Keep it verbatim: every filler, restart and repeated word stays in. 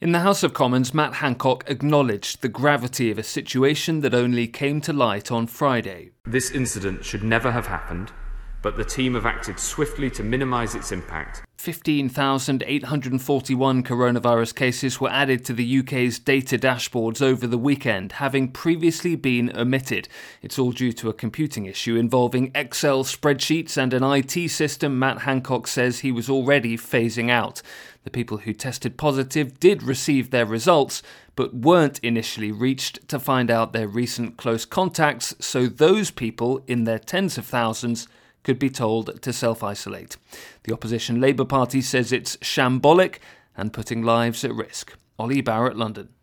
In the House of Commons, Matt Hancock acknowledged the gravity of a situation that only came to light on Friday. This incident should never have happened, but the team have acted swiftly to minimise its impact. fifteen thousand eight hundred forty-one coronavirus cases were added to the U K's data dashboards over the weekend, having previously been omitted. It's all due to a computing issue involving Excel spreadsheets and an I T system Matt Hancock says he was already phasing out. The people who tested positive did receive their results, but weren't initially reached to find out their recent close contacts, so those people, in their tens of thousands, could be told to self-isolate. The opposition Labour Party says it's shambolic and putting lives at risk. Ollie Barrett, London.